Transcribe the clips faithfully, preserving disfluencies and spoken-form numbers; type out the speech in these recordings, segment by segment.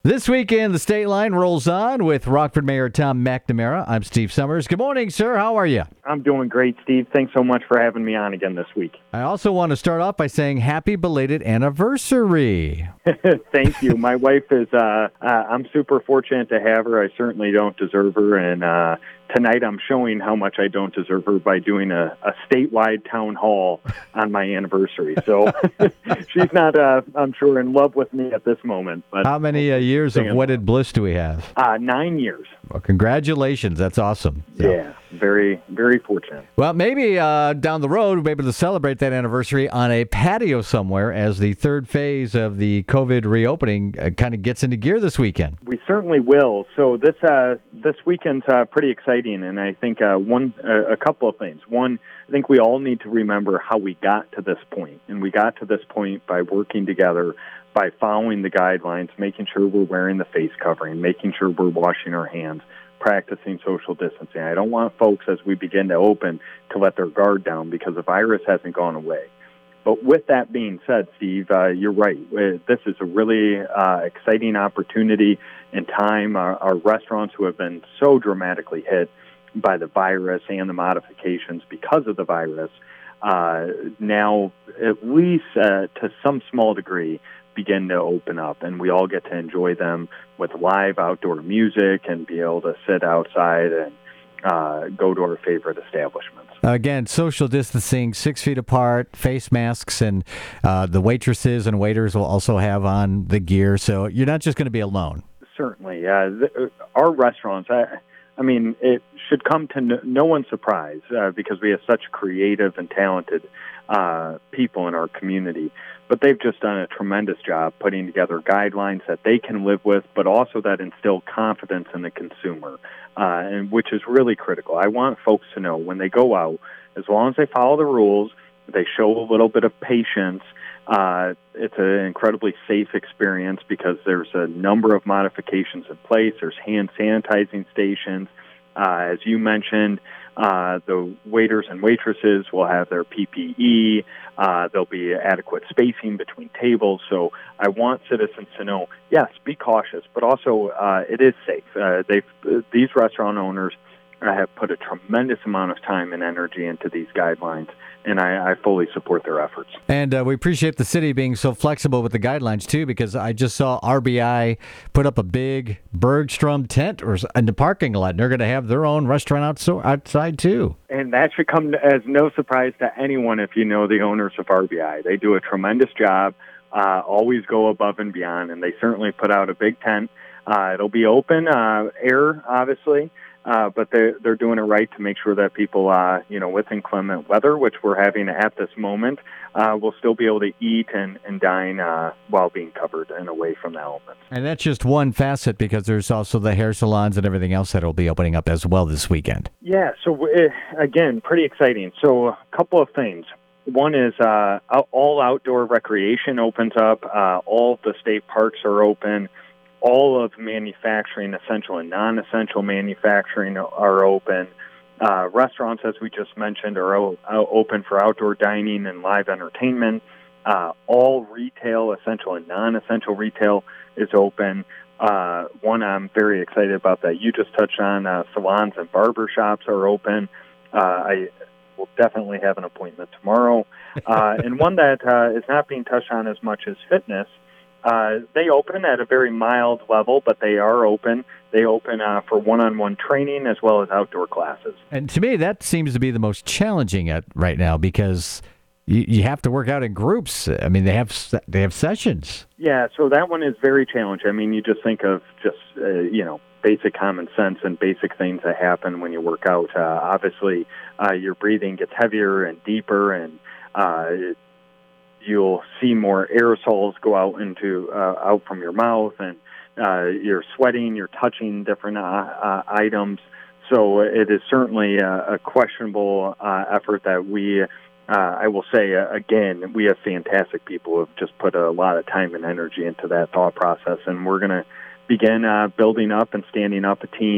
This weekend, the state line rolls on with Rockford Mayor Tom McNamara. I'm Steve Summers. Good morning, sir. How are you? I'm doing great, Steve. Thanks so much for having me on again this week. I also want to start off by saying happy belated anniversary. Thank you. My wife is, uh, uh, I'm super fortunate to have her. I certainly don't deserve her. And uh, tonight I'm showing how much I don't deserve her by doing a, a statewide town hall on my anniversary. So she's not, uh, I'm sure, in love with me at this moment. But How many uh, years of wedded bliss do we have? Uh, nine years. Well, congratulations. That's awesome. So. Yeah, very, very fortunate. Well, maybe uh, down the road, we'll be able to celebrate that anniversary on a patio somewhere as the third phase of the COVID reopening uh, kind of gets into gear this weekend. We certainly will. So this uh, this weekend's uh, pretty exciting, and I think uh, one uh, a couple of things. One, I think we all need to remember how we got to this point, and we got to this point by working together, by following the guidelines, making sure we're wearing the face covering, making sure we're washing our hands, practicing social distancing. I don't want folks, as we begin to open, to let their guard down because the virus hasn't gone away. But with that being said, Steve, uh, you're right. This is a really uh, exciting opportunity and time. Our, our restaurants who have been so dramatically hit by the virus and the modifications because of the virus, uh, now at least uh, to some small degree, begin to open up, and we all get to enjoy them with live outdoor music and be able to sit outside and uh, go to our favorite establishments. Again, social distancing, six feet apart, face masks, and uh, the waitresses and waiters will also have on the gear, so you're not just going to be alone. Certainly. Uh, th- our restaurants, I, I mean, it should come to no, no one's surprise uh, because we have such creative and talented uh, people in our community. But they've just done a tremendous job putting together guidelines that they can live with, but also that instill confidence in the consumer, uh, and which is really critical. I want folks to know when they go out, as long as they follow the rules, they show a little bit of patience, uh, it's an incredibly safe experience because there's a number of modifications in place. There's hand sanitizing stations. Uh, as you mentioned, uh, the waiters and waitresses will have their P P E. Uh, there'll be adequate spacing between tables. So I want citizens to know, yes, be cautious, but also uh, it is safe. Uh, they've, these restaurant owners have put a tremendous amount of time and energy into these guidelines, and I, I fully support their efforts. And uh, we appreciate the city being so flexible with the guidelines, too, because I just saw R B I put up a big Bergstrom tent or in the parking lot, and they're going to have their own restaurant outside, too. And that should come as no surprise to anyone if you know the owners of R B I. They do a tremendous job, uh, always go above and beyond, and they certainly put out a big tent. Uh, it'll be open, uh, air, obviously. Uh, but they're, they're doing it right to make sure that people, uh, you know, with inclement weather, which we're having at this moment, uh, will still be able to eat and, and dine uh, while being covered and away from the elements. And that's just one facet because there's also the hair salons and everything else that will be opening up as well this weekend. Yeah, so uh, again, pretty exciting. So a couple of things. One is uh, all outdoor recreation opens up. Uh, all of the state parks are open. All of manufacturing, essential and non-essential manufacturing, are open. Uh, restaurants, as we just mentioned, are o- open for outdoor dining and live entertainment. Uh, all retail, essential and non-essential retail, is open. Uh, one I'm very excited about that you just touched on, uh, salons and barber shops are open. Uh, I will definitely have an appointment tomorrow. Uh, and one that uh, is not being touched on as much as fitness. Uh, they open at a very mild level, but they are open. They open uh, for one-on-one training as well as outdoor classes. And to me, that seems to be the most challenging at right now because you, you have to work out in groups. I mean, they have they have sessions. Yeah, so that one is very challenging. I mean, you just think of just, uh, you know, basic common sense and basic things that happen when you work out. Uh, obviously, uh, your breathing gets heavier and deeper, and uh, it, you'll see more aerosols go out into uh, out from your mouth, and uh, you're sweating, you're touching different uh, uh, items. So it is certainly a, a questionable uh, effort that we, uh, I will say uh, again, we have fantastic people who have just put a lot of time and energy into that thought process, and we're going to begin uh, building up and standing up a team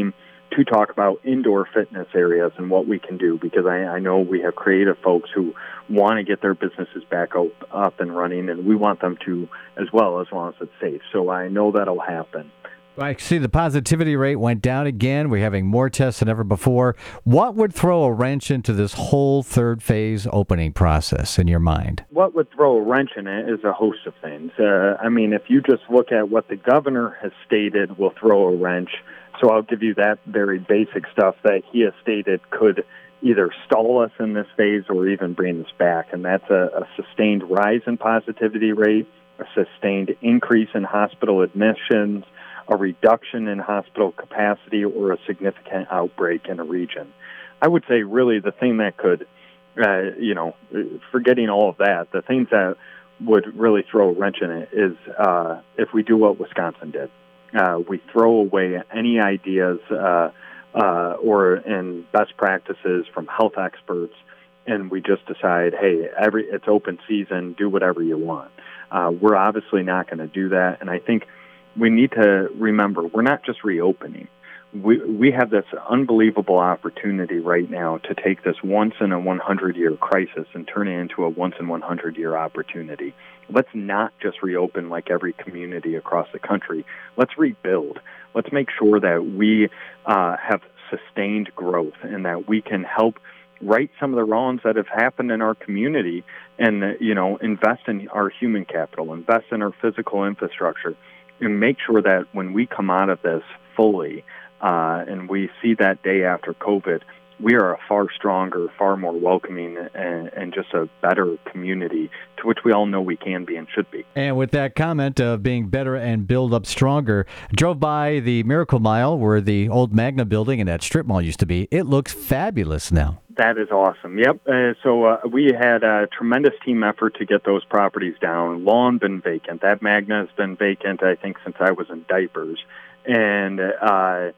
to talk about indoor fitness areas and what we can do, because I, I know we have creative folks who want to get their businesses back up, up and running, and we want them to as well, as long as it's safe. So I know that'll happen. I see the positivity rate went down again. We're having more tests than ever before. What would throw a wrench into this whole third phase opening process in your mind? What would throw a wrench in it is a host of things. Uh, I mean, if you just look at what the governor has stated will throw a wrench, so I'll give you that very basic stuff that he has stated could either stall us in this phase or even bring us back, and that's a, a sustained rise in positivity rate, a sustained increase in hospital admissions, a reduction in hospital capacity, or a significant outbreak in a region. I would say really the thing that could, uh, you know, forgetting all of that, the things that would really throw a wrench in it is uh, if we do what Wisconsin did. Uh, we throw away any ideas uh, uh, or in best practices from health experts, and we just decide, hey, every it's open season, do whatever you want. Uh, we're obviously not going to do that, and I think we need to remember we're not just reopening. We we have this unbelievable opportunity right now to take this once in a one hundred year crisis and turn it into a once in one hundred year opportunity. Let's not just reopen like every community across the country. Let's rebuild. Let's make sure that we uh, have sustained growth and that we can help right some of the wrongs that have happened in our community, and uh, you know, invest in our human capital, invest in our physical infrastructure, and make sure that when we come out of this fully, uh, and we see that day after COVID, we are a far stronger, far more welcoming, and, and just a better community to which we all know we can be and should be. And with that comment of being better and build up stronger, drove by the Miracle Mile where the old Magna building and that strip mall used to be. It looks fabulous now. That is awesome. Yep. Uh, so uh, we had a tremendous team effort to get those properties down. Long been vacant. That Magna has been vacant, I think, since I was in diapers. And uh,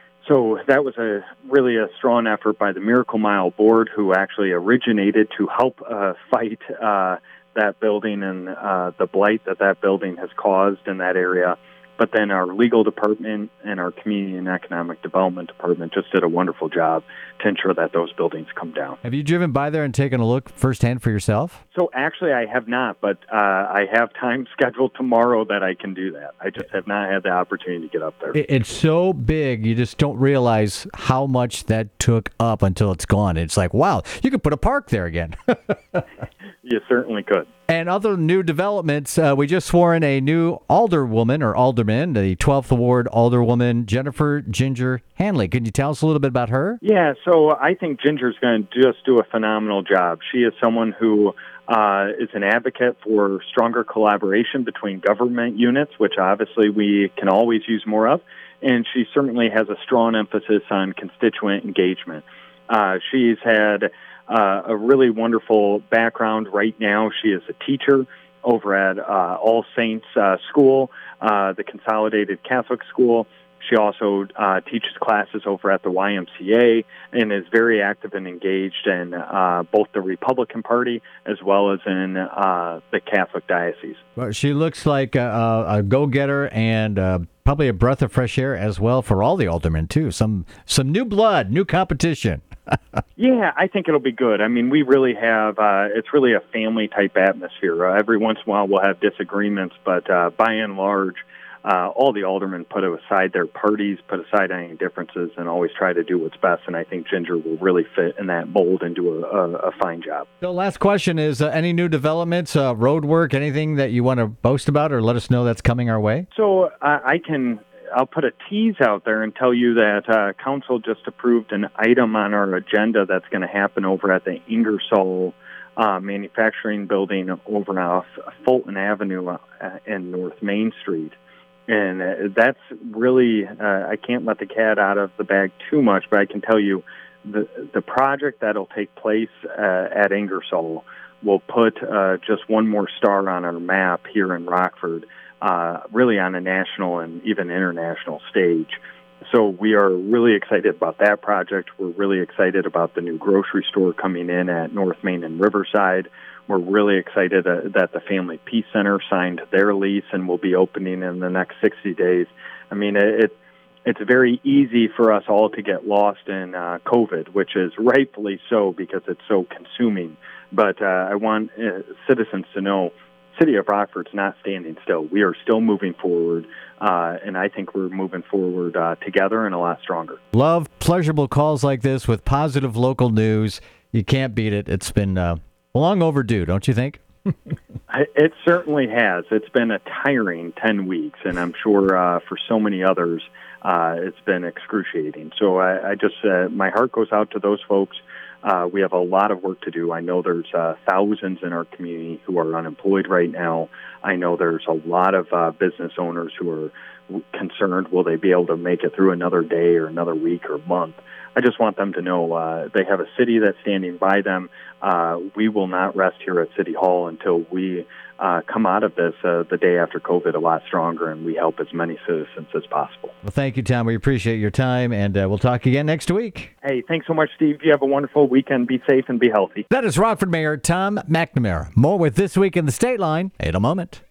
so that was a really a strong effort by the Miracle Mile board, who actually originated to help uh, fight uh, that building and uh, the blight that that building has caused in that area. But then our legal department and our community and economic development department just did a wonderful job to ensure that those buildings come down. Have you driven by there and taken a look firsthand for yourself? So actually I have not, but uh, I have time scheduled tomorrow that I can do that. I just have not had the opportunity to get up there. It's so big, you just don't realize how much that took up until it's gone. It's like, wow, you could put a park there again. You certainly could. And other new developments, uh, we just swore in a new alderwoman or alderman, the twelfth Ward alderwoman, Jennifer Ginger Hanley. Can you tell us a little bit about her? Yeah, so I think Ginger's going to just do a phenomenal job. She is someone who uh, is an advocate for stronger collaboration between government units, which obviously we can always use more of. And she certainly has a strong emphasis on constituent engagement. Uh, she's had Uh, a really wonderful background. Right now, she is a teacher over at uh, All Saints uh, School, uh, the Consolidated Catholic School. She also uh, teaches classes over at the Y M C A and is very active and engaged in uh, both the Republican Party as well as in uh, the Catholic Diocese. Well, she looks like a, a go-getter and uh, probably a breath of fresh air as well for all the aldermen, too. Some, some new blood, new competition. Yeah, I think it'll be good. I mean, we really have, uh, it's really a family-type atmosphere. Uh, every once in a while we'll have disagreements, but uh, by and large, uh, all the aldermen put aside their parties, put aside any differences, and always try to do what's best, and I think Ginger will really fit in that mold and do a, a, a fine job. So last question is, uh, any new developments, uh, road work, anything that you want to boast about or let us know that's coming our way? So uh, I can... I'll put a tease out there and tell you that uh, Council just approved an item on our agenda that's going to happen over at the Ingersoll uh, Manufacturing Building over off Fulton Avenue uh, in North Main Street. And uh, that's really, uh, I can't let the cat out of the bag too much, but I can tell you the, the project that'll take place uh, at Ingersoll will put uh, just one more star on our map here in Rockford. Uh, really on a national and even international stage. So we are really excited about that project. We're really excited about the new grocery store coming in at North Main and Riverside. We're really excited uh, that the Family Peace Center signed their lease and will be opening in the next sixty days. I mean, it, it's very easy for us all to get lost in uh, COVID, which is rightfully so because it's so consuming. But uh, I want uh, citizens to know City of Rockford's not standing still. We are still moving forward, uh, and I think we're moving forward uh, together and a lot stronger. Love pleasurable calls like this with positive local news. You can't beat it. It's been uh, long overdue, don't you think? It certainly has. It's been a tiring ten weeks, and I'm sure uh, for so many others, uh, it's been excruciating. So I, I just, uh, my heart goes out to those folks. Uh, we have a lot of work to do. I know there's uh, thousands in our community who are unemployed right now. I know there's a lot of uh, business owners who are concerned, will they be able to make it through another day or another week or month? I just want them to know uh, they have a city that's standing by them. Uh, we will not rest here at City Hall until we uh, come out of this uh, the day after COVID a lot stronger, and we help as many citizens as possible. Well, thank you, Tom. We appreciate your time, and uh, we'll talk again next week. Hey, thanks so much, Steve. You have a wonderful weekend. Be safe and be healthy. That is Rockford Mayor Tom McNamara. More with This Week in the State Line in a moment.